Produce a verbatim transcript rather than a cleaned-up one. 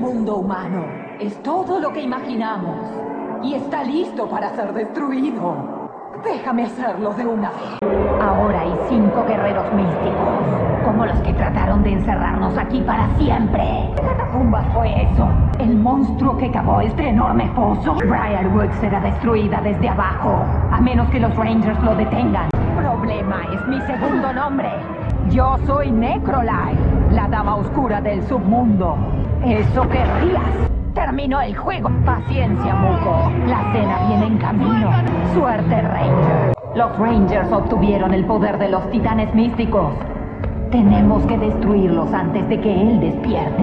mundo humano es todo lo que imaginamos y está listo para ser destruido. Déjame hacerlo de una vez. Ahora hay cinco guerreros místicos, como los que trataron de encerrarnos aquí para siempre. ¿Qué catacumbas fue eso? ¿El monstruo que cavó este enorme foso? Briarwood será destruida desde abajo, a menos que los Rangers lo detengan. Problema es mi segundo nombre. Yo soy Necrolite, la dama oscura del submundo. ¿Eso querrías? Terminó el juego. Paciencia, Muko. La cena viene en camino. Suerte, Ranger. Los Rangers obtuvieron el poder de los titanes místicos. Tenemos que destruirlos antes de que él despierte.